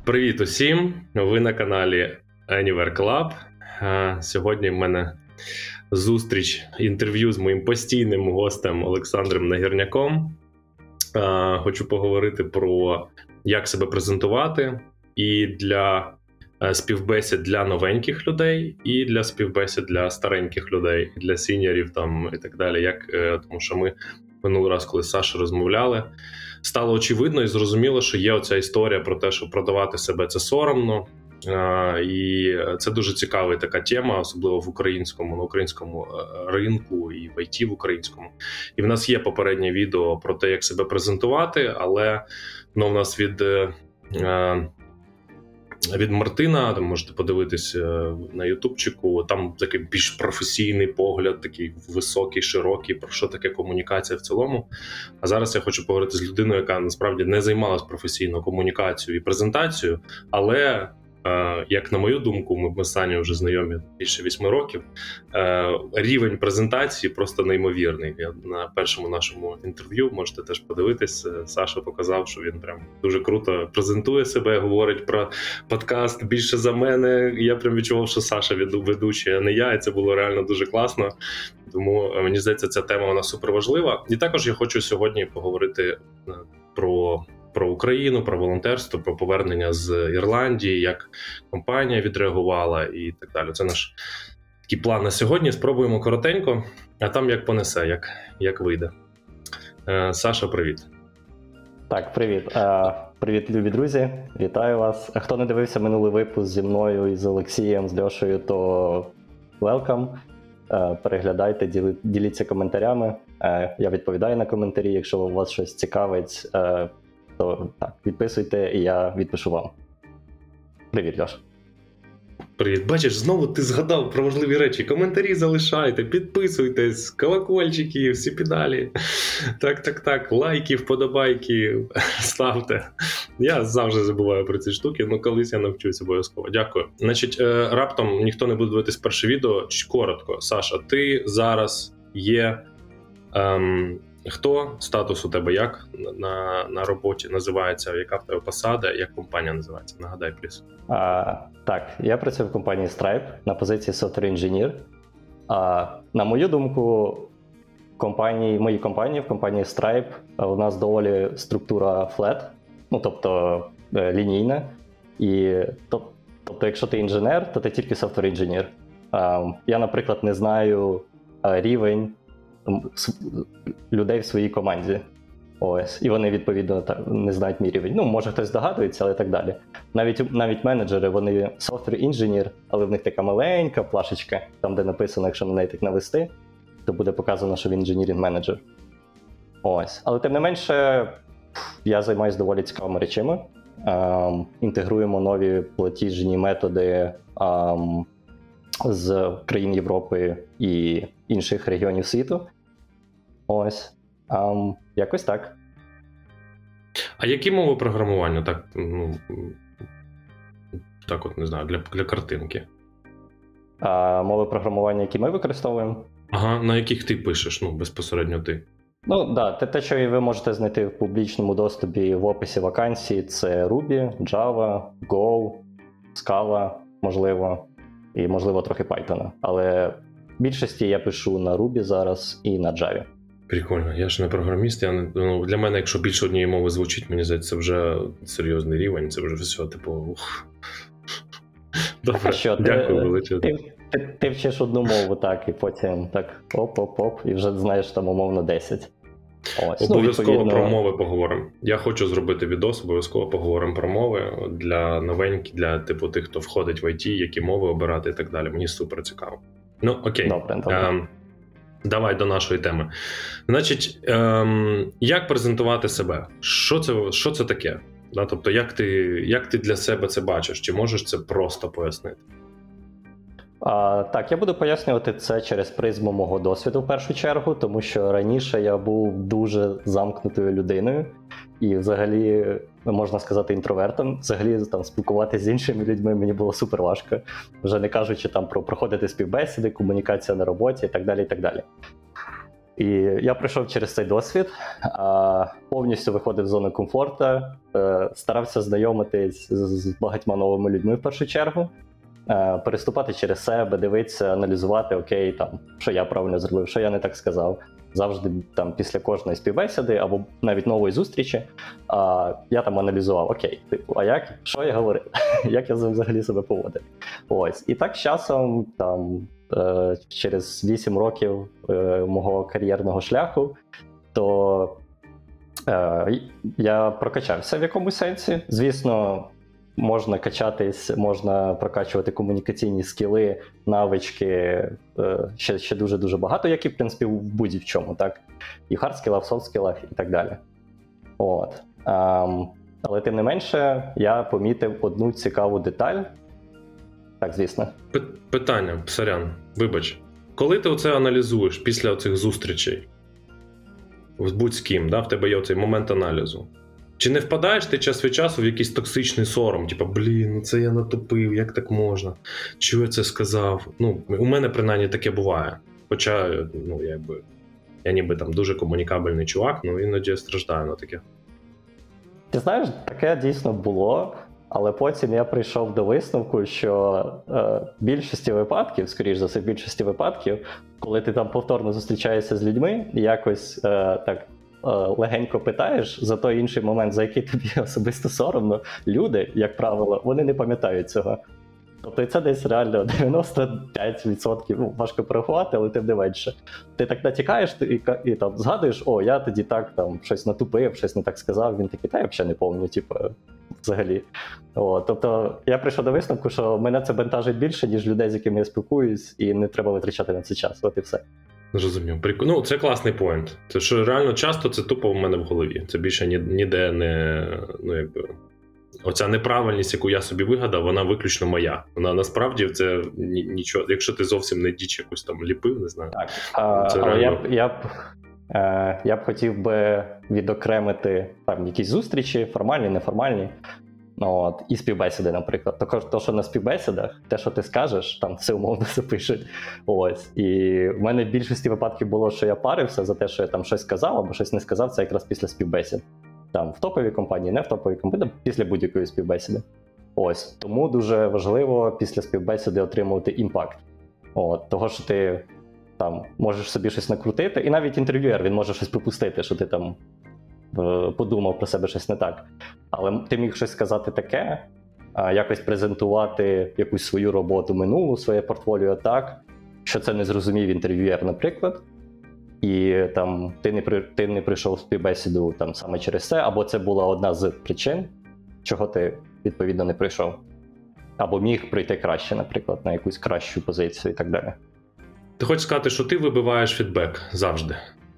Привіт усім! Ви на каналі Anywhere Club. Сьогодні в мене зустріч, інтерв'ю з моїм постійним гостем Олександром Нагірняком. Хочу поговорити про як себе презентувати і для співбесід для новеньких людей, і для співбесід для стареньких людей, для сіньорів там і так далі. Тому що ми минулий раз, коли з Сашою розмовляли, стало очевидно і зрозуміло, що є оця історія про те, що продавати себе – це соромно. І це дуже цікава така тема, особливо на українському ринку і в IT в українському. І в нас є попереднє відео про те, як себе презентувати, але в нас від Мартина, там можете подивитись на ютубчику, там такий більш професійний погляд, такий високий, широкий, про що таке комунікація в цілому. А зараз я хочу поговорити з людиною, яка насправді не займалась професійно комунікацією і презентацією, але як на мою думку, ми з Санєю вже знайомі більше 8 років, рівень презентації просто неймовірний. Я на першому нашому інтерв'ю, можете теж подивитись, Саша показав, що він прям дуже круто презентує себе, говорить про подкаст більше за мене. Я прям відчував, що Саша ведучий, а не я, і це було реально дуже класно. Тому, мені здається, ця тема вона супер важлива. І також я хочу сьогодні поговорити про Україну, про волонтерство, про повернення з Ірландії, як компанія відреагувала і так далі. Це наш такий план на сьогодні. Спробуємо коротенько, а там як понесе, як вийде. Саша, привіт. Так, привіт. Привіт, любі друзі. Вітаю вас. Хто не дивився минулий випуск зі мною і з Олексієм, з Льошею, то welcome. Переглядайте, діліться коментарями. Я відповідаю на коментарі, якщо вас щось цікавить, то так, підписуйте, і я відпишу вам. Привіт, Льош. Привіт. Бачиш, знову ти згадав про важливі речі. Коментарі залишайте, підписуйтесь, колокольчики, всі педалі. Так, лайки, вподобайки ставте. Я завжди забуваю про ці штуки, але колись я навчусь обов'язково. Дякую. Значить, раптом ніхто не буде дивитись перше відео. Коротко, Саша, ти зараз є... Хто? Статус у тебе як на роботі називається? Яка в тебе посада? Як компанія називається? Нагадай, пліс. Так, я працюю в компанії Stripe на позиції Software Engineer. На мою думку, в компанії Stripe у нас доволі структура flat, тобто лінійна. Тобто, якщо ти інженер, то ти тільки Software Engineer. Я, наприклад, не знаю рівень людей в своїй команді. Ось. І вони, відповідно, не знають мій рівень. Може хтось здогадується, але так далі. Навіть менеджери, вони software engineer, але в них така маленька плашечка, там де написано, якщо на неї так навести, то буде показано, що він engineering менеджер. Ось. Але тим не менше, я займаюся доволі цікавими речами. Інтегруємо нові платіжні методи з країн Європи і інших регіонів світу. Ось. Якось так. А які мови програмування? Так от, не знаю, для картинки. Мови програмування, які ми використовуємо? Ага, на яких ти пишеш, безпосередньо ти? Те, що ви можете знайти в публічному доступі в описі вакансії, це Ruby, Java, Go, Scala, можливо, і, можливо, трохи Python. Але в більшості я пишу на Ruby зараз і на Java. Прикольно. Я ж не програміст. Для мене, якщо більше однієї мови звучить, мені здається, це вже серйозний рівень. Це вже все, Добре, дякую величезно. Ти вчиш одну мову, так, і потім так оп-оп-оп, і вже знаєш там умовно 10. Ось. Обов'язково про мови поговоримо. Я хочу зробити відос, обов'язково поговоримо про мови для новеньких, для тих, хто входить в IT, які мови обирати і так далі. Мені супер цікаво. Окей. Добре. Давай до нашої теми. Значить, як презентувати себе? Що це таке? Тобто, як ти для себе це бачиш? Чи можеш це просто пояснити? Так, я буду пояснювати це через призму мого досвіду в першу чергу, тому що раніше я був дуже замкнутою людиною і взагалі, можна сказати, інтровертом. Взагалі спілкуватися з іншими людьми мені було супер важко, вже не кажучи про проходити співбесіди, комунікація на роботі і так далі, і так далі. І я пройшов через цей досвід, повністю виходив з зони комфорту, старався знайомитись з багатьма новими людьми в першу чергу, переступати через себе, дивитися, аналізувати, окей, там, що я правильно зробив, що я не так сказав. Завжди там після кожної співбесіди або навіть нової зустрічі я там аналізував, окей, типу, а як, що я говорив, як я взагалі себе поводив. Ось. І так з часом, там, через 8 років мого кар'єрного шляху, то я прокачався в якомусь сенсі. Звісно, можна качатись, можна прокачувати комунікаційні скіли, навички, ще дуже-дуже багато, як і, в принципі, в будь-чому, так? І в хардскілах, в софтскілах і так далі. От. Але тим не менше, я помітив одну цікаву деталь. Так, звісно. Питання, сорян, вибач. Коли ти оце аналізуєш після оцих зустрічей, будь з ким, да, в тебе є оцей момент аналізу, чи не впадаєш ти час від часу в якийсь токсичний сором? Типа, ну це я натупив, як так можна? Чого я це сказав? Ну, у мене принаймні таке буває. Хоча, ну, я ніби там дуже комунікабельний чувак, ну іноді страждаю на таке. Ти знаєш, таке дійсно було, але потім я прийшов до висновку, що в більшості випадків, скоріш за все, в більшості випадків, коли ти там повторно зустрічаєшся з людьми, якось так легенько питаєш за той інший момент, за який тобі особисто соромно, люди, як правило, вони не пам'ятають цього. Тобто це десь реально 95%, ну, важко порахувати, але тим не менше. Ти так натякаєш і там згадуєш, о, я тоді так там щось натупив, щось не так сказав, він такий, та я взагалі не пам'ятаю, типу, взагалі. Тобто я прийшов до висновку, що мене це бентажить більше, ніж людей, з якими я спілкуюсь, і не треба витрачати на це час, от і все. Розумію. Ну, це класний поінт. Це що реально часто це тупо в мене в голові. Це більше ніде не, ну, якби... Оця неправильність, яку я собі вигадав, вона виключно моя. Вона насправді це нічого, якщо ти зовсім не діч якусь там ліпив, не знаю. Так, це але реально... я б хотів би відокремити там якісь зустрічі, формальні, неформальні, і співбесіди, наприклад. Також то, що на співбесідах, те, що ти скажеш, там все умовно запишуть. Ось. І в мене в більшості випадків було, що я парився за те, що я там щось сказав або щось не сказав, це якраз після співбесід. Там в топовій компанії, не в топовій компанії, після будь-якої співбесіди. Ось. Тому дуже важливо після співбесіди отримувати імпакт. Того, що ти там можеш собі щось накрутити, і навіть інтерв'юер, він може щось припустити, що ти там подумав про себе щось не так. Але ти міг щось сказати таке, якось презентувати якусь свою роботу минулу, своє портфоліо так, що це не зрозумів інтерв'юер, наприклад. І там ти не прийшов в співбесіду там саме через це, або це була одна з причин, чого ти відповідно не прийшов. Або міг прийти краще, наприклад, на якусь кращу позицію і так далі. Ти хочеш сказати, що ти вибиваєш фідбек завжди?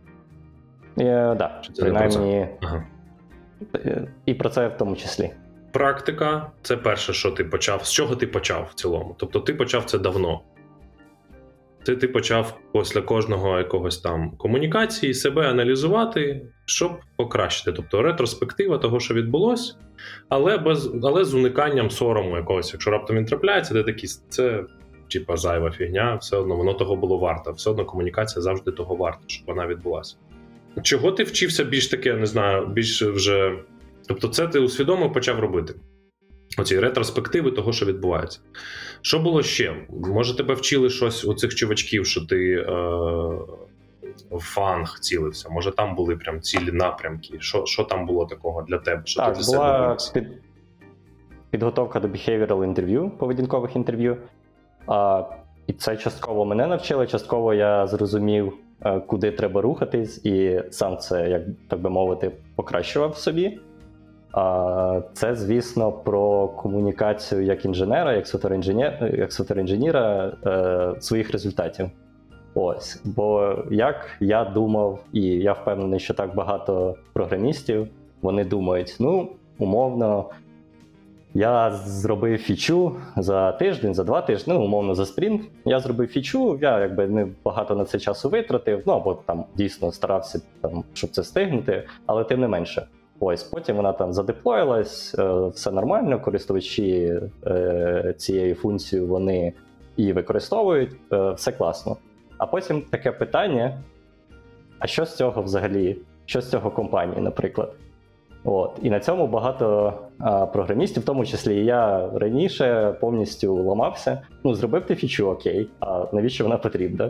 Так, принаймні. Ага. І про це в тому числі. Практика – це перше, що ти почав. З чого ти почав в цілому? Тобто ти почав це давно. Ти почав після кожного якогось там комунікації себе аналізувати, щоб покращити. Тобто ретроспектива того, що відбулось, але з униканням сорому якогось. Якщо раптом він трапляється, ти такий, це типа зайва фігня, все одно воно того було варто. Все одно комунікація завжди того варта, щоб вона відбулася. Чого ти вчився більш таке, не знаю, більш вже... Тобто це ти усвідомив, почав робити. Оці ретроспективи того, що відбувається. Що було ще? Може, тебе вчили щось у цих чувачків, що ти в фанг цілився? Може, там були прям цілі напрямки? Що там було такого для тебе? Що так, ти була підготовка до behavioral інтерв'ю, поведінкових інтерв'ю. І це частково мене навчили, частково я зрозумів, куди треба рухатись, і сам це, як так би мовити, покращував собі. Це, звісно, про комунікацію як інженера, як софтвер-інженіра своїх результатів. Ось. Бо як я думав, і я впевнений, що так багато програмістів, вони думають, умовно, я зробив фічу за тиждень, за 2 тижні, умовно, за спринт. Я зробив фічу, я не багато на це часу витратив, або там дійсно старався, щоб це встигнути, але тим не менше. Ось, потім вона там задеплоїлась, все нормально, користувачі цією функцією вони її використовують, все класно. А потім таке питання, а що з цього взагалі, що з цього компанії, наприклад. От. І на цьому багато програмістів, в тому числі і я раніше повністю ламався. Ну, зробив ти фічу, окей, а навіщо вона потрібна?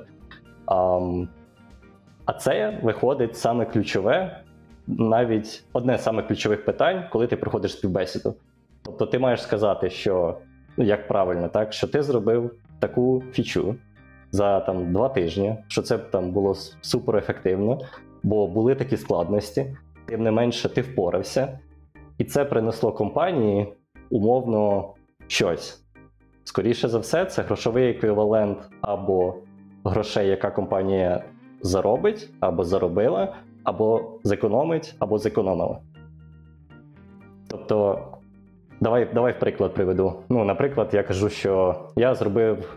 А це виходить саме ключове, навіть одне з самих ключових питань, коли ти проходиш співбесіду. Тобто ти маєш сказати, що, ну, як правильно, так, що ти зробив таку фічу за 2 тижні, що це було суперефективно, бо були такі складності, тим не менше ти впорався, і це принесло компанії умовно щось. Скоріше за все, це грошовий еквівалент або грошей, яка компанія заробить, або заробила, або зекономить, або зекономила. Тобто, давай в приклад приведу. Ну, наприклад, я кажу, що я зробив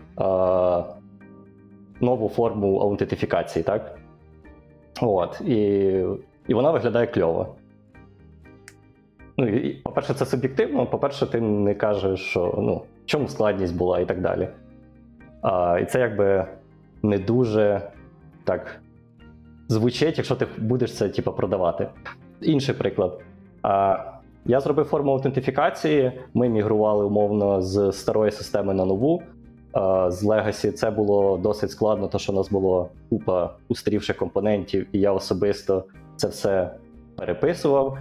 нову форму аутентифікації, так? От, і вона виглядає кльово. Ну, і, по-перше, це суб'єктивно, по-перше, ти не кажеш, що, в чому складність була і так далі. І це якби не дуже так звучить, якщо ти будеш це продавати. Інший приклад. Я зробив форму аутентифікації, ми мігрували умовно з старої системи на нову. З Legacy це було досить складно, тому що у нас було купа устарівших компонентів, і я особисто це все переписував.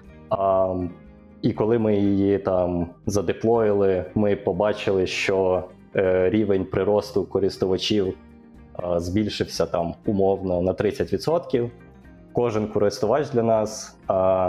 І коли ми її задеплоїли, ми побачили, що рівень приросту користувачів збільшився умовно на 30%. Кожен користувач для нас,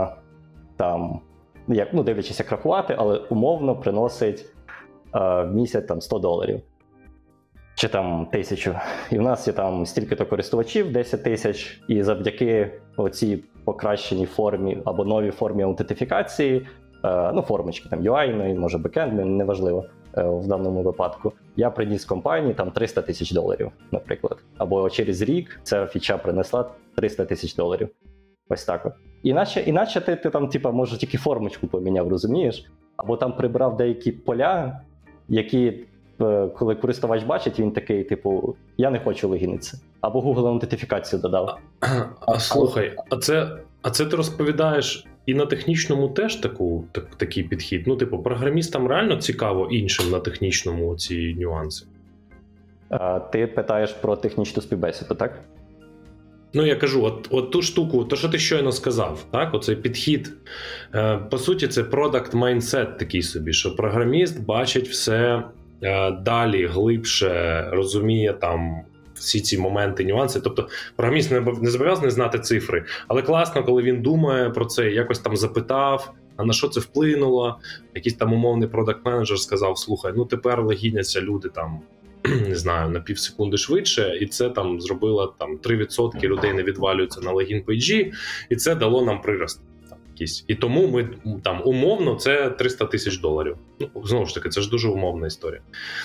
дивлячись як рахувати, але умовно приносить в місяць $100. Чи 1000. І в нас є стільки-то користувачів, 10 тисяч, і завдяки оцій покращеній формі або новій формі аутентифікації, формочки, UI, може бекенд, неважливо в даному випадку, я приніс компанії $300 тисяч, наприклад. Або через рік ця фіча принесла $300 тисяч. Ось так от. Іначе ти може тільки формочку поміняв, розумієш? Або прибрав деякі поля, які, коли користувач бачить, він такий, я не хочу логінитися. Або Google аутентифікацію додав. Слухай, а це ти розповідаєш і на технічному теж такий підхід? Програмістам реально цікаво іншим на технічному ці нюанси? Ти питаєш про технічну співбесіду, так? Я кажу, от ту штуку, то, що ти щойно сказав, так? Оцей підхід, по суті, це product mindset такий собі, що програміст бачить все далі, глибше, розуміє всі ці моменти, нюанси. Тобто програміст не зобов'язаний знати цифри, але класно, коли він думає про це, якось запитав, а на що це вплинуло, якийсь умовний продакт-менеджер сказав, слухай, тепер логіняться люди не знаю, на півсекунди швидше, і це зробило 3% людей не відвалюються на логін-пейджі, і це дало нам прирост якийсь. І тому ми умовно це $300 тисяч. Знову ж таки, це ж дуже умовна історія.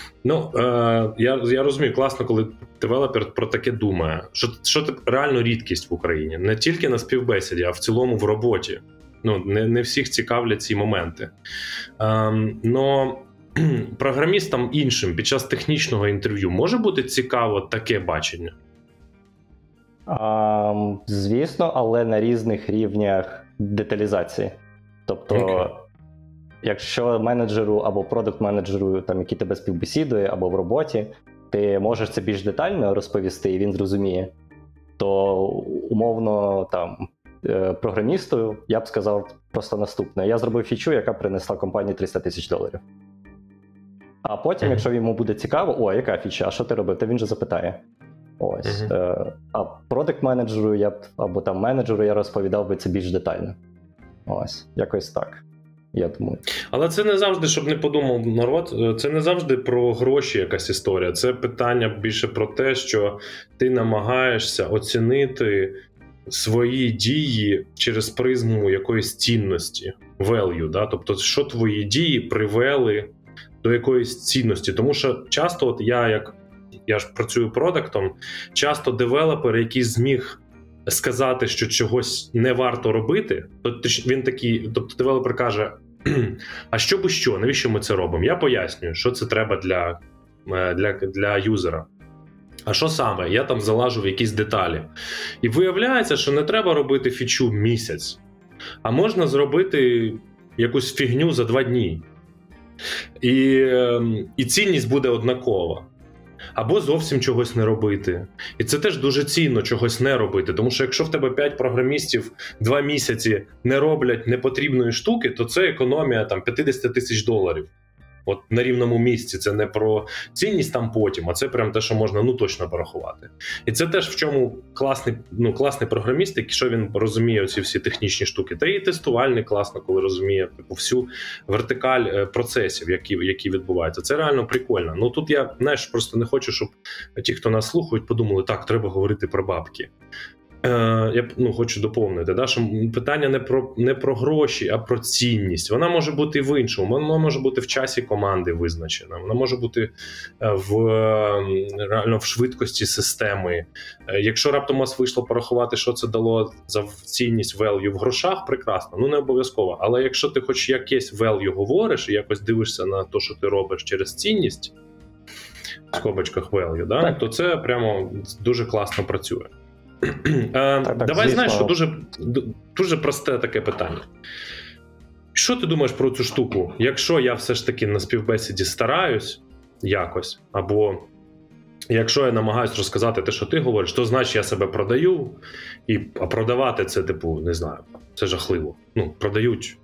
Я розумію, класно, коли девелопер про таке думає, що це реально рідкість в Україні. Не тільки на співбесіді, а в цілому в роботі. Не всіх цікавлять ці моменти. Програмістам іншим під час технічного інтерв'ю може бути цікаво таке бачення? Звісно, але на різних рівнях деталізації. Тобто, якщо менеджеру або продакт-менеджеру, який тебе співбесідує, або в роботі, ти можеш це більш детально розповісти, і він зрозуміє, то умовно програмісту я б сказав просто наступне. Я зробив фічу, яка принесла компанії $300 тисяч. А потім, якщо йому буде цікаво, яка фіча, а що ти робив, то він же запитає. Ось. А продакт-менеджеру або менеджеру я розповідав би це більш детально. Ось, якось так, я думаю. Але це не завжди, щоб не подумав народ, це не завжди про гроші якась історія. Це питання більше про те, що ти намагаєшся оцінити свої дії через призму якоїсь цінності, value, да? Тобто, що твої дії привели до якоїсь цінності. Тому що часто, я ж працюю продактом, часто девелопер, який зміг сказати, що чогось не варто робити, тобто девелопер каже, а що, навіщо ми це робимо? Я пояснюю, що це треба для юзера. А що саме? Я там залажу в якісь деталі. І виявляється, що не треба робити фічу місяць, а можна зробити якусь фігню за 2 дні. І цінність буде однакова. Або зовсім чогось не робити. І це теж дуже цінно чогось не робити. Тому що якщо в тебе 5 програмістів 2 місяці не роблять непотрібної штуки, то це економія там $50 тисяч. От на рівному місці. Це не про цінність там потім, а це прям те, що можна точно порахувати. І це теж в чому класний програміст, якщо він розуміє оці всі технічні штуки. Та і тестувальник класно, коли розуміє всю вертикаль процесів, які відбуваються. Це реально прикольно. Тут я, просто не хочу, щоб ті, хто нас слухають, подумали, так, треба говорити про бабки. Я хочу доповнити, що питання не про гроші, а про цінність. Вона може бути і в іншому. Вона може бути в часі команди визначена. Вона може бути реально в швидкості системи. Якщо раптом у вас вийшло порахувати, що це дало за цінність value в грошах, прекрасно. Не обов'язково. Але якщо ти хоч якесь value говориш і якось дивишся на те, що ти робиш через цінність, в скобочках value, то це прямо дуже класно працює. Давай, знаєш, що дуже просте таке питання. Що ти думаєш про цю штуку? Якщо я все ж таки на співбесіді стараюсь якось, або якщо я намагаюсь розказати те, що ти говориш, то значить я себе продаю, а продавати це, не знаю, це жахливо. Продають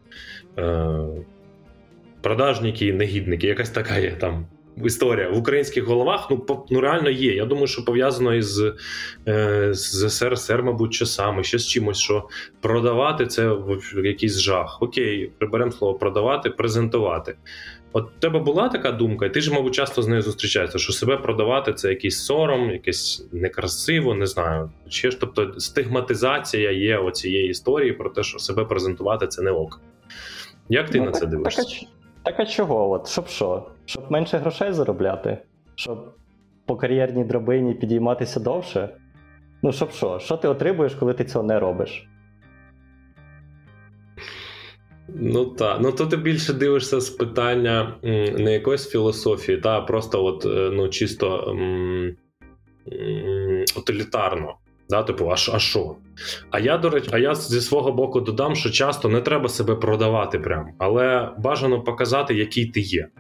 продажники, негідники, якась така є там історія. В українських головах реально є. Я думаю, що пов'язано із СРСР, мабуть, часами, ще з чимось, що продавати – це якийсь жах. Окей, приберемо слово продавати, презентувати. От у тебе була така думка, і ти ж, мабуть, часто з нею зустрічаєшся, що себе продавати – це якийсь сором, якесь некрасиво, не знаю. Тобто стигматизація є оцієї історії про те, що себе презентувати – це не ок. Як ти на це дивишся? Так а чого? Щоб що? Щоб менше грошей заробляти? Щоб по кар'єрній драбині підійматися довше? Щоб що? Що ти отримуєш, коли ти цього не робиш? Так. То ти більше дивишся з питання не якоїсь філософії, а просто чисто утилітарно. А що? А я зі свого боку додам, що часто не треба себе продавати прям, але бажано показати, який ти є.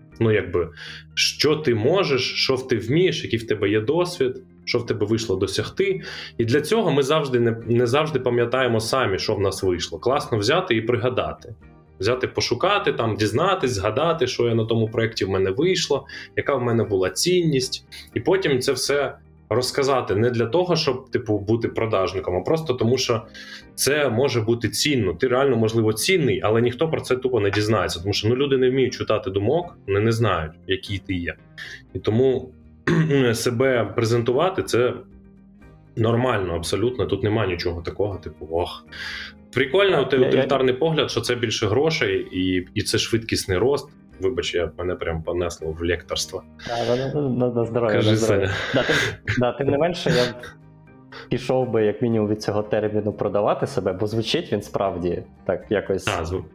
Що ти можеш, що ти вмієш, який в тебе є досвід, що в тебе вийшло досягти. І для цього ми не завжди пам'ятаємо самі, що в нас вийшло. Класно взяти і пригадати. Взяти, пошукати, дізнатись, згадати, що я на тому проєкті в мене вийшло, яка в мене була цінність. І потім це все розказати не для того, щоб бути продажником, а просто тому, що це може бути цінно. Ти реально, можливо, цінний, але ніхто про це тупо не дізнається. Тому що люди не вміють читати думок, вони не знають, який ти є. І тому себе презентувати – це нормально, абсолютно. Тут немає нічого такого, Прикольно, утилітарний погляд, що це більше грошей і це швидкісний рост. Вибач, мене прям понесло в лекторство. На здоров'я. Тим не менше, я пішов би, як мінімум, від цього терміну продавати себе, бо звучить він справді так якось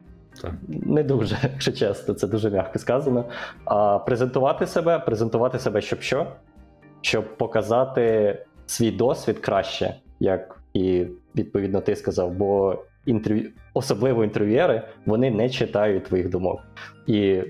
не дуже, якщо чесно, це дуже м'яко сказано. А презентувати себе, щоб що? Щоб показати свій досвід краще, як і, відповідно, ти сказав, бо особливо інтерв'юєри, вони не читають твоїх думок. І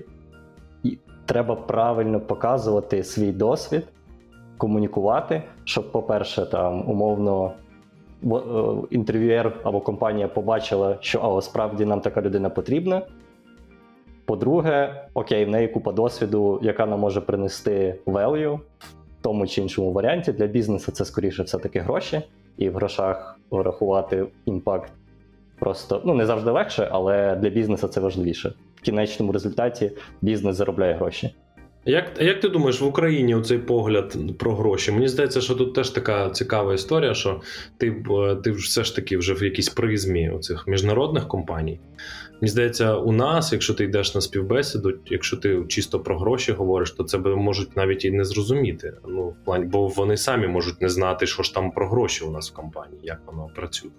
треба правильно показувати свій досвід, комунікувати, щоб, по-перше, умовно, інтерв'юєр або компанія побачила, що справді нам така людина потрібна. По-друге, окей, в неї купа досвіду, яка нам може принести value в тому чи іншому варіанті. Для бізнесу це, скоріше, все-таки гроші. І в грошах врахувати імпакт просто, не завжди легше, але для бізнесу це важливіше. В кінечному результаті бізнес заробляє гроші. Як ти думаєш, в Україні оцей погляд про гроші? Мені здається, що тут теж така цікава історія, що ти все ж таки вже в якійсь призмі оцих міжнародних компаній. Мені здається, у нас, якщо ти йдеш на співбесіду, якщо ти чисто про гроші говориш, то це можуть навіть і не зрозуміти. Бо вони самі можуть не знати, що ж там про гроші у нас в компанії, як воно працює.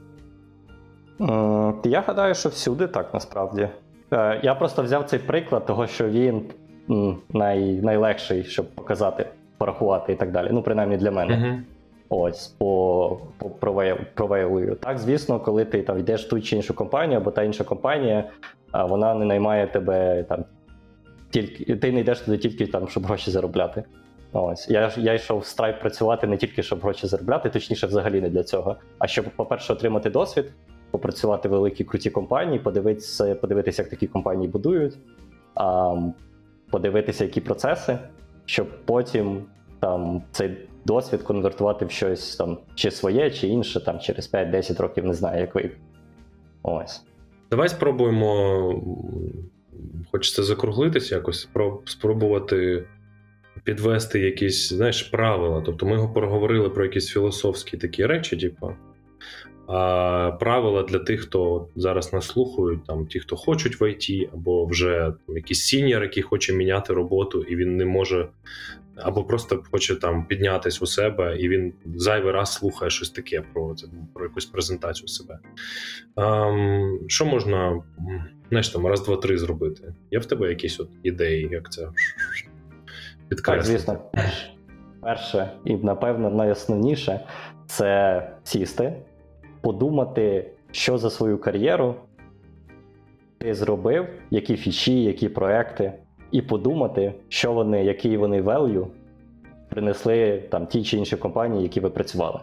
Я гадаю, що всюди так, насправді. Я просто взяв цей приклад того, що він найлегший, щоб показати. порахувати і так далі. Ну, принаймні для мене. Ось, по провейлую. Так, звісно, коли ти там йдеш в ту чи іншу компанію, або та інша компанія, вона не наймає тебе там тільки, ти не йдеш туди тільки там, щоб гроші заробляти. Ось. Я йшов в Stripe працювати не тільки, щоб гроші заробляти, точніше, взагалі не для цього. А щоб, по-перше, отримати досвід, попрацювати в великій круті компанії, подивитися, як такі компанії будують, подивитися, які процеси, щоб потім там цей досвід конвертувати в щось там чи своє, чи інше, там через 5-10 років, не знаю, як ви. Ось. Давай спробуємо, хочеться закруглитися якось, спробувати підвести якісь, знаєш, правила. Тобто ми проговорили про якісь філософські такі речі, типу, а правила для тих, хто зараз нас слухають, там, ті, хто хочуть в IT, або вже там, якийсь сіньор, який хоче міняти роботу, і він не може, або просто хоче там піднятись у себе, і він зайвий раз слухає щось таке про якусь презентацію себе. Що можна, знаєш, там, раз, два, три зробити? Є в тебе якісь от ідеї, як це підкреслити? Так, звісно. Перше і, напевно, найосновніше – це сісти, подумати, що за свою кар'єру ти зробив, які фічі, які проекти, і подумати, що вони, який вони value принесли там ті чи інші компанії, які ви працювали.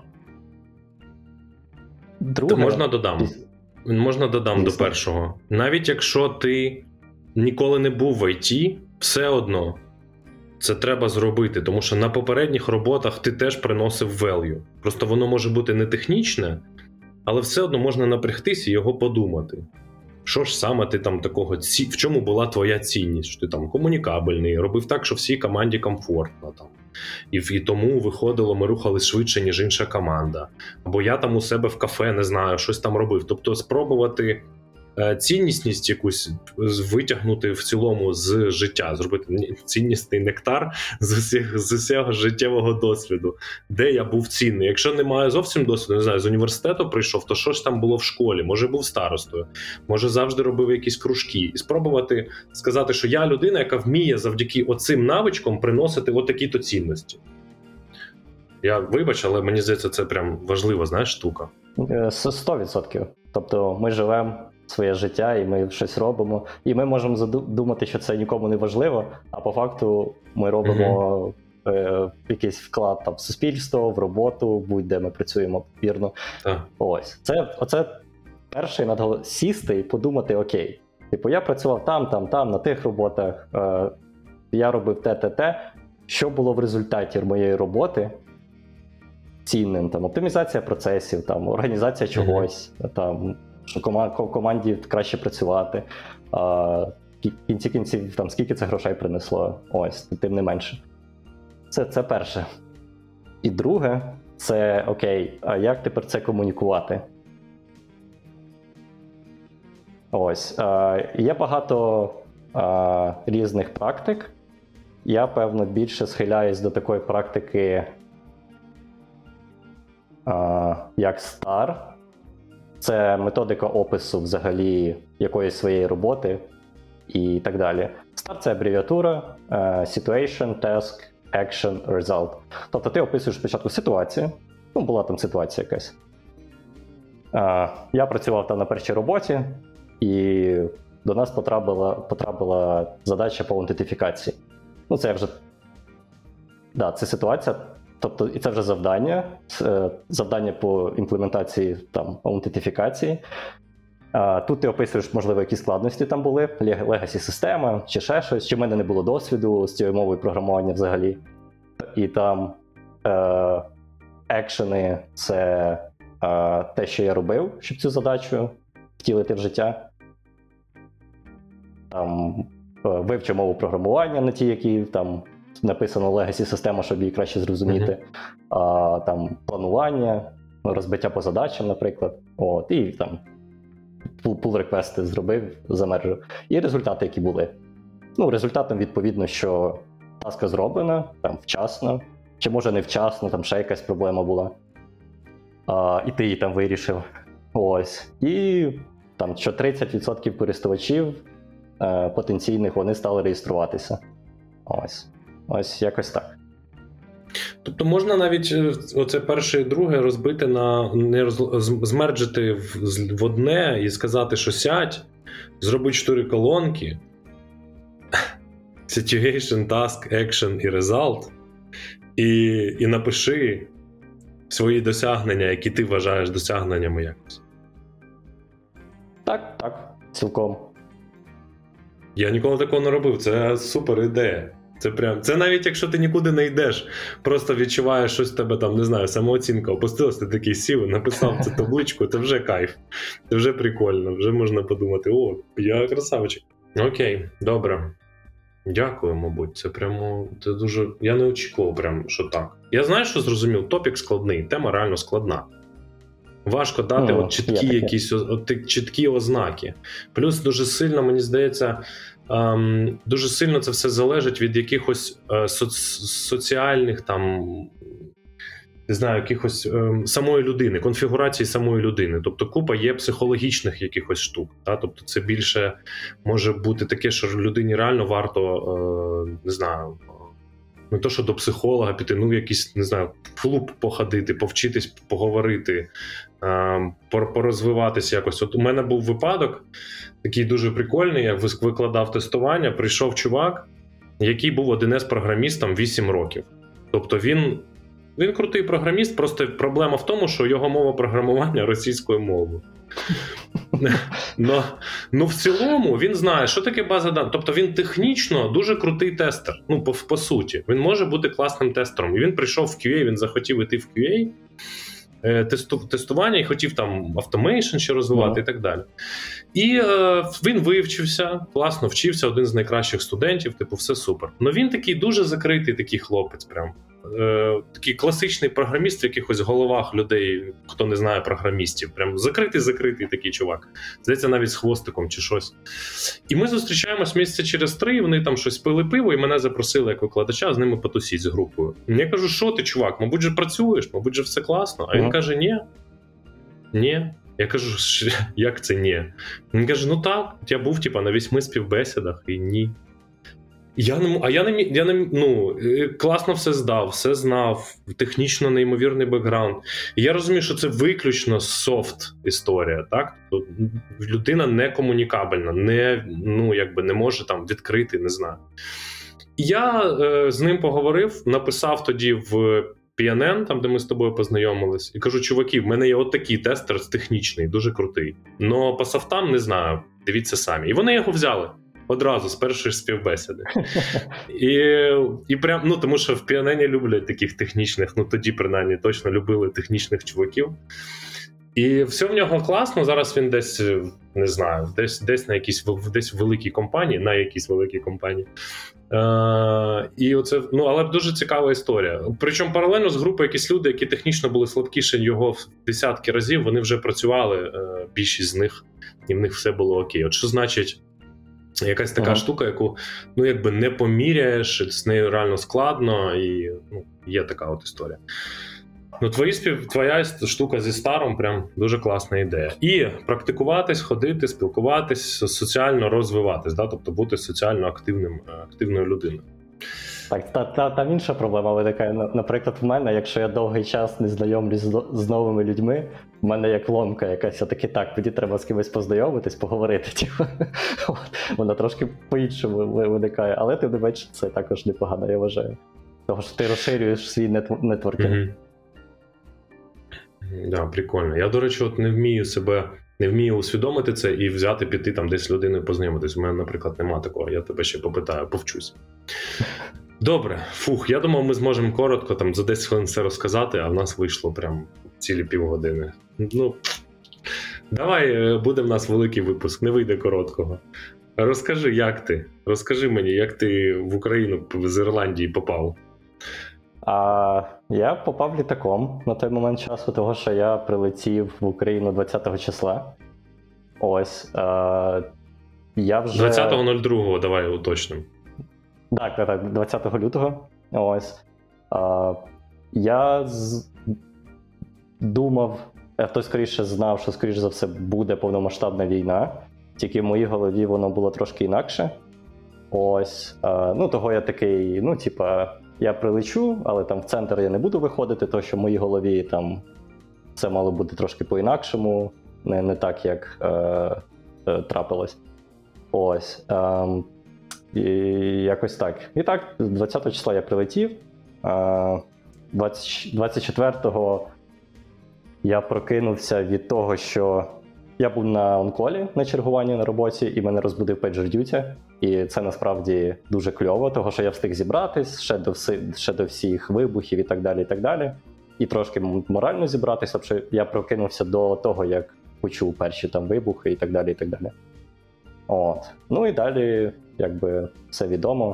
Друге, можна додам до першого. Навіть якщо ти ніколи не був в IT, все одно це треба зробити, тому що на попередніх роботах ти теж приносив value. Просто воно може бути не технічне, але все одно можна напрягтися і його подумати. Що ж саме ти там такого, в чому була твоя цінність? Що ти там комунікабельний, робив так, що всій команді комфортно там. І тому виходило, ми рухались швидше, ніж інша команда. Або я там у себе в кафе, не знаю, щось там робив. Тобто спробувати ціннісність якусь витягнути в цілому з життя, зробити ціннісний нектар з усього життєвого досвіду, де я був цінний. Якщо немає зовсім досвіду, не знаю, з університету прийшов, то що ж там було в школі? Може був старостою, може завжди робив якісь кружки. І спробувати сказати, що я людина, яка вміє завдяки оцим навичкам приносити отакі-то цінності. Я вибач, але мені здається, це прям важлива, знаєш, штука. 100%. Тобто ми живемо своє життя, і ми щось робимо. І ми можемо думати, що це нікому не важливо, а по факту ми робимо якийсь вклад там, в суспільство, в роботу, будь-де ми працюємо вірно. Ось. Оце перший сісти і подумати, окей, типу я працював там, на тих роботах, я робив те, що було в результаті моєї роботи цінним, там, оптимізація процесів, там, організація чогось, там, що команді краще працювати, в кінці кінців, там, скільки це грошей принесло, ось, тим не менше. Це перше. І друге, це, окей, а як тепер це комунікувати? Ось, є багато різних практик. Я, певно, більше схиляюсь до такої практики, як STAR. Це методика опису взагалі якоїсь своєї роботи і так далі. STAR – це абревіатура Situation, Task, Action, Result. Тобто ти описуєш спочатку ситуацію, була там ситуація якась. Я працював там на першій роботі, і до нас потрапила задача по аутентифікації. Це вже, це ситуація. Тобто, і це вже завдання по імплементації там, аутентифікації. Тут ти описуєш, можливо, які складності там були, легасі-система, чи ще щось, чи в мене не було досвіду з цією мовою програмування взагалі. І там екшени – це те, що я робив, щоб цю задачу втілити в життя. Там вивчив мову програмування на ті, які там написано legacy-система, щоб її краще зрозуміти. Там планування, розбиття по задачам, наприклад. І там pull-реквести зробив, замержив. І результати, які були. Результатом, відповідно, що таска зроблена, там, вчасно, чи може не вчасно, там ще якась проблема була. І ти її там вирішив. Ось. І там, що 30% користувачів потенційних, вони стали реєструватися. Ось якось так. Тобто можна навіть оце перше і друге розбити на змерджити в одне і сказати, що сядь, зроби 4 колонки, situation, task, action і result, і напиши свої досягнення, які ти вважаєш досягненнями якось. Так, цілком. Я ніколи такого не робив, це супер ідея. Це навіть якщо ти нікуди не йдеш, просто відчуваєш щось в тебе там, не знаю, самооцінка опустилась, ти такий сів і написав цю табличку, це вже кайф, це вже прикольно, вже можна подумати, о, я красавчик. Окей, добре. Дякую, мабуть, це дуже, я не очікував прям, що так. Я знаю, що зрозумів, топік складний, тема реально складна. Важко дати чіткі ознаки. Плюс дуже сильно, мені здається, дуже сильно це все залежить від якихось соціальних там, не знаю, якихось самої людини, конфігурації самої людини. Тобто купа є психологічних якихось штук. Тобто це більше може бути таке, що людині реально варто, не знаю, не то, що до психолога піти, ну якийсь, не знаю, в клуб походити, повчитись, поговорити, порозвиватися якось. От у мене був випадок, такий дуже прикольний, я викладав тестування, прийшов чувак, який був 1С-програмістом 8 років. Тобто він крутий програміст, просто проблема в тому, що його мова програмування російською мовою. Ну, в цілому, він знає, що таке база даних. Тобто він технічно дуже крутий тестер, ну, по суті. Він може бути класним тестером. І він прийшов в QA, він захотів іти в QA, тестування, і хотів там автомейшн ще розвивати і так далі. І він вивчився, класно вчився, один з найкращих студентів, типу, все супер. Но він такий дуже закритий такий хлопець, прям. Такий класичний програміст в якихось головах людей, хто не знає програмістів. Прям закритий такий чувак. Здається, навіть з хвостиком чи щось. І ми зустрічаємось місяця через 3, вони там щось пили пиво, і мене запросили як викладача з ними потусіть з групою. Я кажу, що ти, чувак, мабуть же працюєш, мабуть же все класно. А він каже, ні. Я кажу, як це ні? Він каже, ну так, я був на 8 співбесідах, і ні. Класно все здав, все знав, технічно неймовірний бекграунд. І я розумію, що це виключно софт історія, так? Тобто людина не комунікабельна, не може там відкрити, не знаю. І я з ним поговорив, написав тоді в PNN, там, де ми з тобою познайомились, і кажу, чуваки, в мене є отакий тестер технічний, дуже крутий. Но по софтам не знаю, дивіться самі. І вони його взяли. Одразу, з першої співбесіди. І прям, тому що в PNN люблять таких технічних, тоді, принаймні, точно любили технічних чуваків. І все в нього класно, зараз він десь, не знаю, десь в великій компанії, на якійсь великій компанії. І оце, але дуже цікава історія. Причому паралельно з групою якісь люди, які технічно були слабкіші його в десятки разів, вони вже працювали, більшість з них, і в них все було окей. От що значить, якась така штука, яку, не поміряєш, з нею реально складно, і є така от історія. Твоя штука зі старом прям дуже класна ідея. І практикуватись, ходити, спілкуватись, соціально розвиватись, тобто бути соціально активною людиною. Так, там інша проблема виникає. Наприклад, в мене, якщо я довгий час не знайомлюсь з новими людьми, в мене як ломка якась, так, мені треба з кимось познайомитись, поговорити. Вона трошки по-іншому виникає, але ти не бачиш, це також непогано, я вважаю. Тому що ти розширюєш свій нетворкінг. Да, прикольно. Я, до речі, не вмію усвідомити це і взяти, піти там десь з людиною познайомитись. У мене, наприклад, нема такого. Я тебе ще попитаю, повчусь. Добре. Я думав, ми зможемо коротко там за 10 хвилин все розказати, а в нас вийшло прям цілі півгодини. Давай, буде в нас великий випуск, не вийде короткого. Розкажи, як ти? Розкажи мені, як ти в Україну з Ірландії попав? Я попав літаком на той момент часу, того, що я прилетів в Україну 20-го числа. Ось. Я вже... 20.02, давай уточнимо. Так, 20 лютого. Ось. Я думав, хтось скоріше знав, що, скоріше за все, буде повномасштабна війна. Тільки в моїй голові воно було трошки інакше. Ось. Того я такий, я прилечу, але там в центр я не буду виходити, тому що в моїй голові там все мало бути трошки по-інакшому, не так, як трапилось. Ось. І якось так. І так, 20 числа я прилетів. 24-го я прокинувся від того, що я був на онколі на чергуванні на роботі, і мене розбудив PagerDuty. І це насправді дуже кльово, тому що я встиг зібратись ще до всіх вибухів і так далі, і так далі. І трошки морально зібратися, тому що я прокинувся до того, як почув перші там вибухи і так далі, і так далі. От. Ну і далі, якби, все відомо.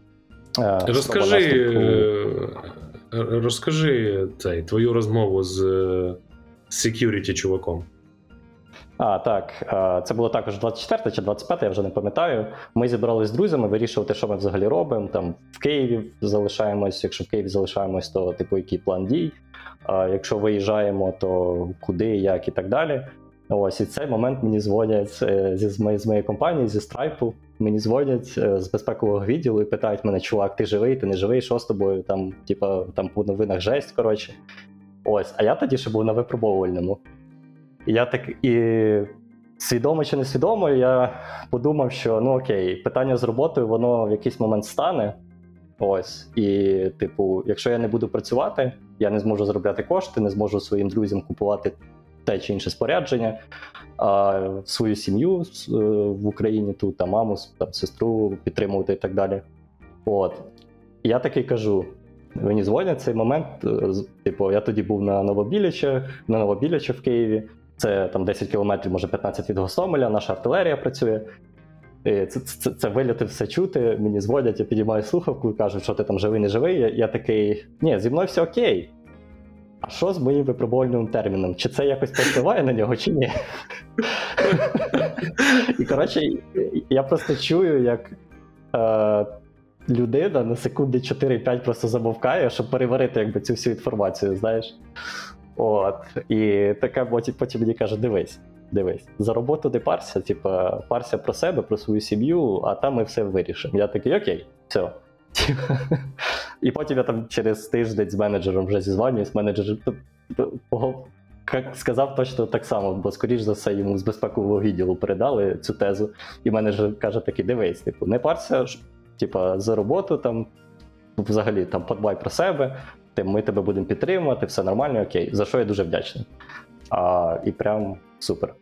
Розкажи твою розмову з security-чуваком. Так, це було також 24 чи 25, я вже не пам'ятаю. Ми зібрались з друзями вирішувати, що ми взагалі робимо. Там в Києві залишаємось, якщо в Києві залишаємось, то типу який план дій. Якщо виїжджаємо, то куди, як і так далі. Ось, і в цей момент мені дзвонять з моєї компанії, зі Stripe, мені дзвонять з безпекового відділу і питають мене: чувак, ти живий, ти не живий, що з тобою? Там, типа, там по новинах жесть, коротше. Ось, а я тоді ще був на випробовувальному. І я так, і свідомо чи несвідомо, я подумав, що, ну окей, питання з роботою, воно в якийсь момент стане. Ось, і, типу, якщо я не буду працювати, я не зможу заробляти кошти, не зможу своїм друзям купувати те чи інше спорядження, свою сім'ю в Україні тут, там, маму, там, сестру підтримувати і так далі. От. І я таки кажу, мені дзвонять цей момент, типу, я тоді був на Новобіллячі в Києві, це там 10 кілометрів, може 15 від Гостомеля, наша артилерія працює. І це вильоти все чути, мені дзвонять, я підіймаю слухавку і кажуть, що ти там живий, не живий. Я такий, ні, зі мною все окей. А що з моїм випробувальним терміном? Чи це якось повпливає на нього, чи ні? І, коротше, я просто чую, як людина на секунди 4-5 просто замовкає, щоб переварити якби цю всю інформацію, знаєш. От. І така потім мені каже: дивись, за роботу не парся, типа, парся про себе, про свою сім'ю, а там ми все вирішимо. Я такий, окей, все. І потім я там через тиждень з менеджером вже зізвонююсь, менеджер сказав точно так само, бо, скоріш за все, йому з безпекового відділу передали цю тезу, і менеджер каже такий: дивись, типу, не парся, типа, за роботу, там, взагалі, там, подбай про себе, ми тебе будемо підтримувати, все нормально, окей, за що я дуже вдячний. І прям супер.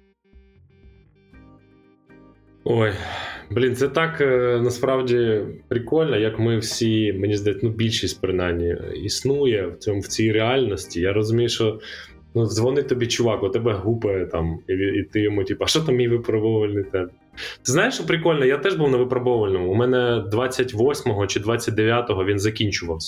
Ой, блін, це так насправді прикольно, як ми всі, мені здається, більшість принаймні існує в цій реальності. Я розумію, що дзвонить тобі чувак, у тебе гупає там, і ти йому, типу, а що там мій випробовувальний термін? Ти знаєш, що прикольно? Я теж був на випробовувальному. У мене 28-го чи 29-го він закінчувався.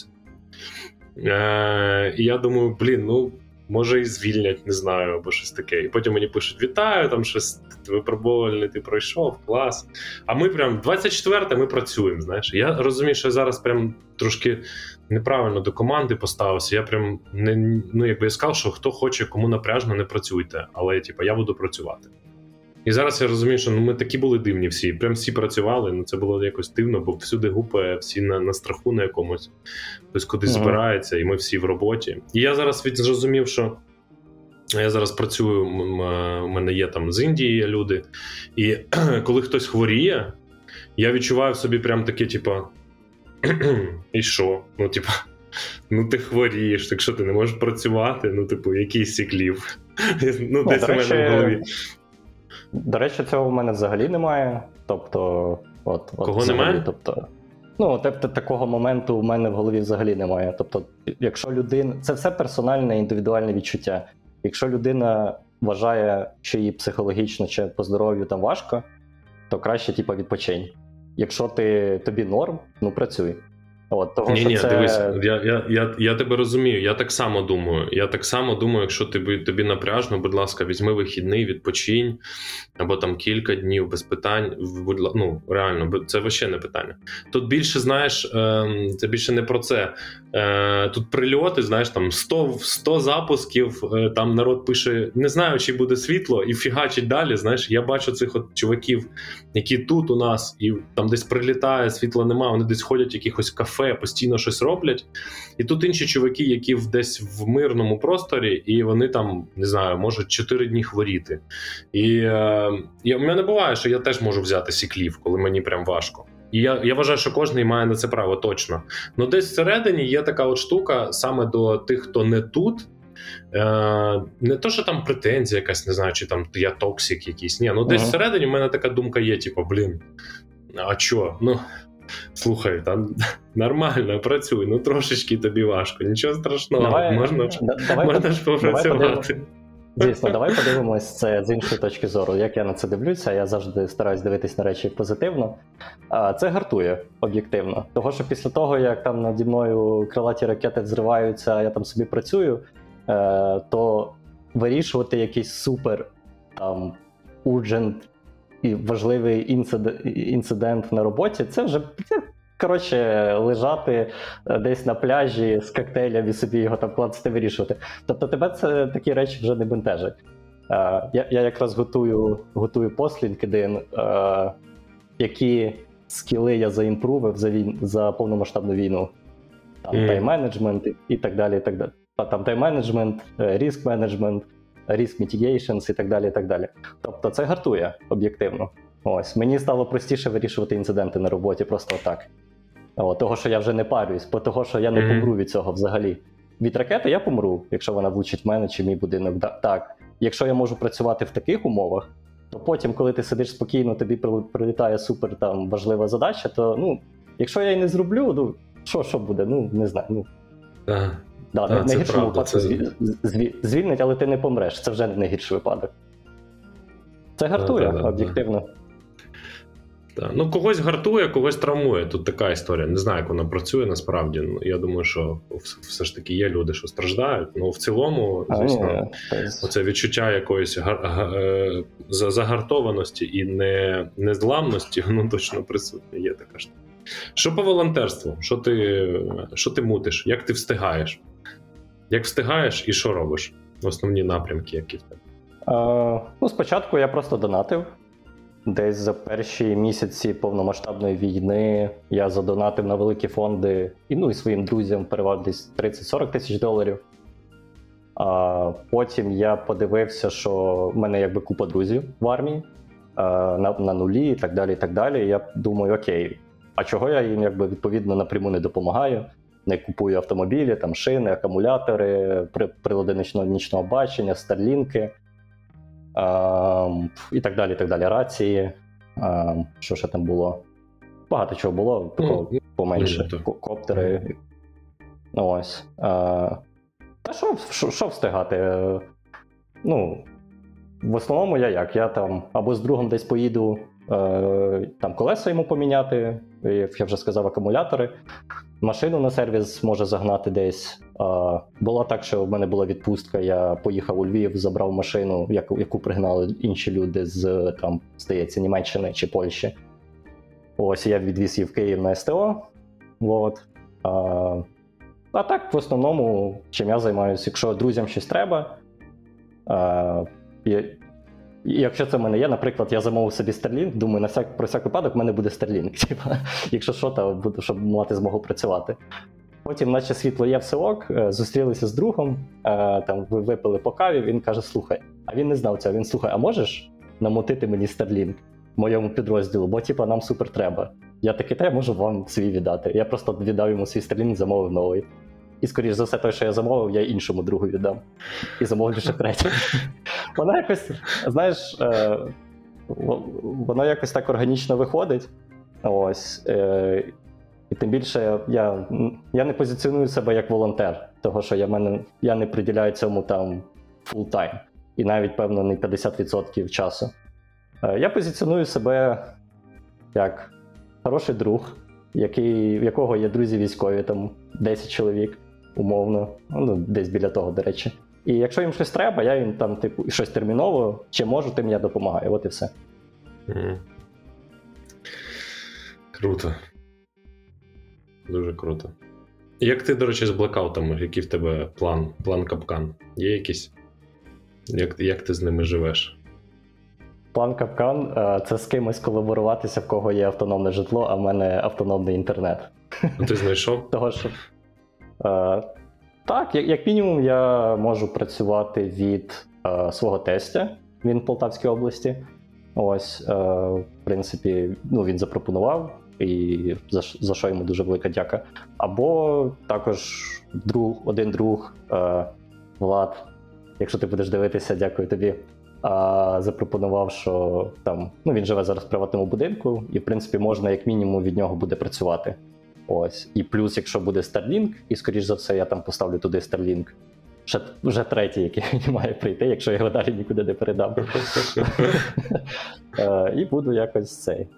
І я думаю, блін, може і звільнять, не знаю, або щось таке. І потім мені пишуть: вітаю, там щось випробувальний ти пройшов, клас. А ми прям 24-те ми працюємо, знаєш. Я розумію, що я зараз прям трошки неправильно до команди поставився. Я прям, якби я сказав, що хто хоче, кому напряжно, не працюйте. Але, я буду працювати. І зараз я розумію, що ми такі були дивні всі. Прям всі працювали, це було якось дивно, бо всюди гупає, всі на страху на якомусь. Хтось кудись збирається, і ми всі в роботі. І я зараз зрозумів, що я зараз працюю, у мене є там з Індії люди, і коли хтось хворіє, я відчуваю в собі прям таке, і що? Ти хворієш, так що ти не можеш працювати? Який сіклів? Десь у мене в голові. До речі, цього в мене взагалі немає. Тобто, Кого немає? Такого моменту в мене в голові взагалі немає. Тобто, якщо людина... Це все персональне, індивідуальне відчуття. Якщо людина вважає, що їй психологічно чи по здоров'ю там важко, то краще, відпочинь. Якщо тобі норм, працюй. Дивись, я тебе розумію, я так само думаю, якщо тобі напряжно, будь ласка, візьми вихідний, відпочинь, або там кілька днів без питань, реально, це вообще не питання. Тут більше, знаєш, це більше не про це. Тут прильоти, знаєш, там 100 запусків, там народ пише, не знаю, чи буде світло, і фігачить далі, знаєш, я бачу цих чуваків, які тут у нас, і там десь прилітає, світла немає, вони десь ходять в якихось кафе, кафе, постійно щось роблять. І тут інші чуваки, які десь в мирному просторі, і вони там, не знаю, можуть 4 дні хворіти. І у мене буває, що я теж можу взяти сіклів, коли мені прям важко. І я вважаю, що кожен має на це право точно. Ну десь всередині є така от штука саме до тих, хто не тут. Не то, що там претензія якась, не знаю, чи там я токсик якийсь. Ні, ну десь всередині в мене така думка є, типу, блін, а чо? Ну, слухай, там нормально, працюй, ну трошечки тобі важко, нічого страшного, можна ж попрацювати. Звісно, давай подивимось це з іншої точки зору. Як я на це дивлюся, я завжди стараюсь дивитись на речі позитивно. Це гартує об'єктивно. Того, що після того, як там наді мною крилаті ракети взриваються, я там собі працюю, то вирішувати якийсь супер там urgent і важливий інцидент на роботі, це вже коротше, лежати десь на пляжі з коктейлем і собі його там клацати вирішувати. Тобто тебе це такі речі вже не бентежать. Я якраз готую пост LinkedIn, які скіли я заімпрувив за повномасштабну війну. Там тайм-менеджмент і так далі, і так далі. Там тайм-менеджмент, риск-менеджмент, risk mitigations і так далі, і так далі. Тобто це гартує об'єктивно. Ось, мені стало простіше вирішувати інциденти на роботі просто так. Того, що я вже не парююсь, того, що я не помру від цього взагалі. Від ракети я помру, якщо вона влучить в мене чи мій будинок. Так. Якщо я можу працювати в таких умовах, то потім, коли ти сидиш спокійно, тобі прилітає супер там важлива задача, то, ну, якщо я її не зроблю, ну, що буде? Ну, не знаю. Ну. Да, не гірший випадок звільнить, але ти не помреш. Це вже не гірший випадок. Це гартує, об'єктивно. Ну, когось гартує, когось травмує. Тут така історія. Не знаю, як вона працює насправді. Ну, я думаю, що все ж таки є люди, що страждають. Ну, в цілому, звісно, оце відчуття якоїсь загартованості і незламності, воно точно присутнє. Є така штука. Що по волонтерству? Що ти мутиш? Як ти встигаєш? Як встигаєш і що робиш? Основні напрямки, які в тебе? Ну, спочатку я просто донатив. Десь за перші місяці повномасштабної війни я задонатив на великі фонди і своїм друзям переважно десь 30-40 тисяч доларів. А потім я подивився, що в мене якби купа друзів в армії на нулі і так далі, і так далі. І я думаю, окей, а чого я їм якби відповідно напряму не допомагаю? Не купую автомобілі, там шини, акумулятори, прилади нічного бачення, старлінки. І так далі, рації, що ще там було, багато чого було, такого поменше, коптери, ось. Та що встигати? Ну, в основному я там або з другом десь поїду, там колеса йому поміняти, як я вже сказав, акумулятори, машину на сервіс може загнати десь. Було так, що в мене була відпустка, я поїхав у Львів, забрав машину, яку пригнали інші люди з, там, здається, Німеччини чи Польщі. Ось, я відвіз її в Київ на СТО. От. А так, в основному, чим я займаюся, якщо друзям щось треба, якщо це в мене є, наприклад, я замовив собі Starlink, думаю, про всяк випадок в мене буде Starlink. Якщо що, то буду, щоб мати змогу працювати. Потім, наче світло є, все ок, зустрілися з другом, там випили по каві, він каже, слухай, а він не знав цього, він, слухай, а можеш намотити мені Starlink моєму підрозділу, бо нам супер треба. Я такий, я можу вам свій віддати. Я просто віддав йому свій Starlink, замовив новий. І, скоріш за все, той, що я замовив, я іншому другу віддам. І замовлю ще третій. Вона якось, знаєш, воно якось так органічно виходить. Ось. І тим більше я не позиціоную себе як волонтер, того що я не приділяю цьому там full time. І навіть, певно, не 50% часу. Я позиціоную себе як хороший друг, в якого є друзі військові, там 10 чоловік, умовно, десь біля того, до речі. І якщо їм щось треба, я їм там, типу, щось терміново, чи можу, тим я допомагаю, от і все. Круто. Дуже круто. Як ти, до речі, з блекаутами? Який в тебе план капкан? Є якийсь? Як ти з ними живеш? План капкан – це з кимось колаборуватися, в кого є автономне житло, а в мене автономний інтернет. Ти знайшов? Того, що, так, як мінімум, я можу працювати від свого тестя, він в Полтавській області. Ось, в принципі, ну, він запропонував, і за що йому дуже велика дяка. Або також один друг, Влад, якщо ти будеш дивитися, дякую тобі, запропонував, що там, ну, він живе зараз в приватному будинку, і, в принципі, можна як мінімум від нього буде працювати. Ось. І плюс, якщо буде Starlink, і, скоріш за все, я там поставлю туди Starlink, вже третій, який має прийти, якщо я його далі нікуди не передам. І буду якось цей.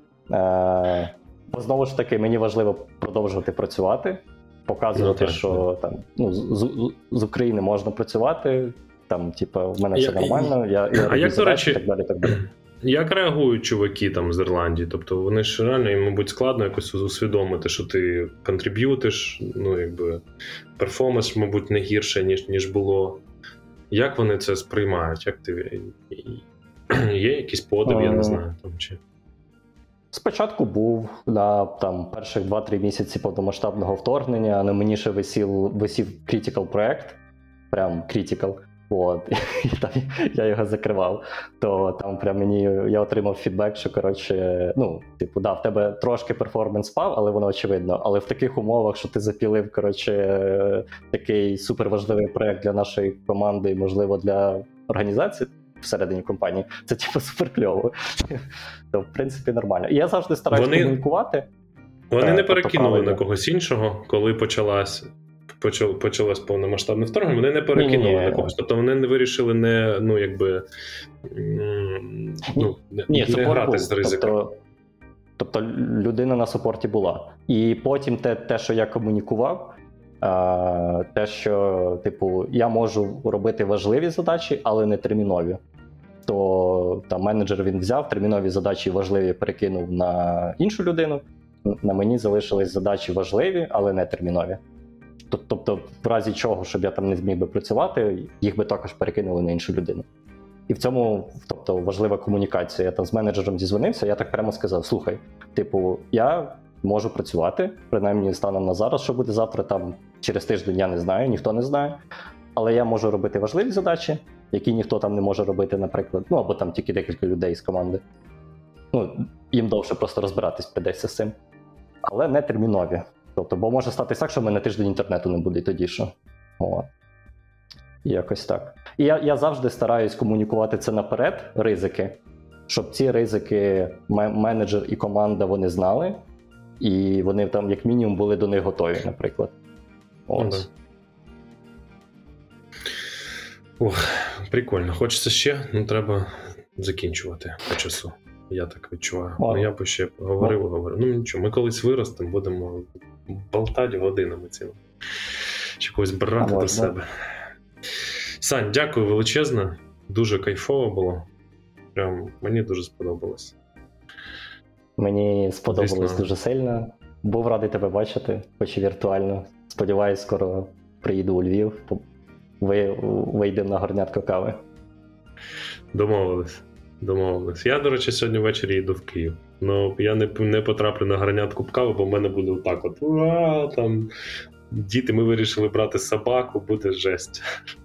Бо знову ж таки, мені важливо продовжувати працювати, показувати, що там, ну, з України можна працювати, там, типу, в мене все нормально, я роблю задачі, і так далі, так далі. Як реагують чуваки там з Ірландії? Тобто вони ж реально, їм, мабуть, складно якось усвідомити, що ти контриб'ютиш, ну, якби, перформанс, мабуть, не гірше, ніж було. Як вони це сприймають? Як ти... Є якийсь подив, я не знаю. Там, чи... Спочатку був на там, перших 2-3 місяці повномасштабного вторгнення, на мені ще висів Critical проект, прям Critical. От, і там я його закривав, то там прям я отримав фідбек, що, коротше, ну, типу, да, в тебе трошки перформанс впав, але воно очевидно. Але в таких умовах, що ти запілив, коротше, такий суперважливий проект для нашої команди і, можливо, для організації всередині компанії, це, типу, суперкльово. То, в принципі, нормально. І я завжди стараюсь комунікувати. Вони не перекинули на когось іншого, коли почалось повномасштабне вторгнення, вони не перекинули на когось. Тобто вони не вирішили не, ну, якби, ну, не грати з ризиком. Тобто людина на супорті була. І потім те, що я комунікував, те, що, типу, я можу робити важливі задачі, але не термінові. То там менеджер він взяв, термінові задачі важливі перекинув на іншу людину, на мені залишились задачі важливі, але не термінові. Тобто, в разі чого, щоб я там не зміг би працювати, їх би також перекинули на іншу людину. І в цьому, тобто, важлива комунікація. Я там з менеджером зізвонився, я так прямо сказав: слухай, типу, я можу працювати, принаймні станом на зараз, що буде завтра, там, через тиждень, я не знаю, ніхто не знає. Але я можу робити важливі задачі, які ніхто там не може робити, наприклад, ну, або там тільки декілька людей з команди. Ну, їм довше просто розбиратись придеться з цим. Але не термінові. Тобто, бо може статись так, що в мене тиждень інтернету не буде, і тоді що. О. І якось так. І я завжди стараюсь комунікувати це наперед, ризики, щоб ці ризики менеджер і команда вони знали, і вони там, як мінімум, були до них готові, наприклад. Ось. Ох, прикольно. Хочеться ще, ну треба закінчувати по часу. Я так відчуваю. Ну, я б ще говорив. Ну нічого, ми колись виростемо, будемо болтати годинами цілими. Чи когось брати до себе. Сань, дякую величезно. Дуже кайфово було. Прям мені дуже сподобалось. Мені сподобалось дуже сильно. Був радий тебе бачити, хоч і віртуально. Сподіваюсь, скоро приїду у Львів. Вийдемо на горнятко кави. Домовились. Я, до речі, сьогодні ввечері їду в Київ. Ну, я не потраплю на горнятку кави, бо в мене буде отак от. Там діти, ми вирішили брати собаку, буде жесть.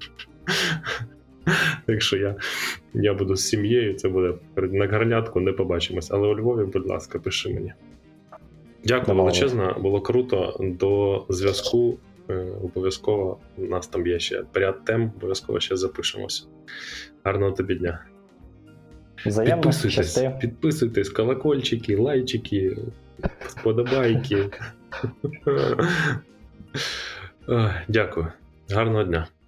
Так що я буду з сім'єю, це буде на горнятку, не побачимось. Але у Львові, будь ласка, пиши мені. Дякую величезно, було круто. До зв'язку. Обов'язково у нас там є ще ряд тем, обов'язково ще запишемося. Гарного тобі дня. Підписуйтесь, колокольчики, лайчики, подобайки. Дякую. Гарного дня.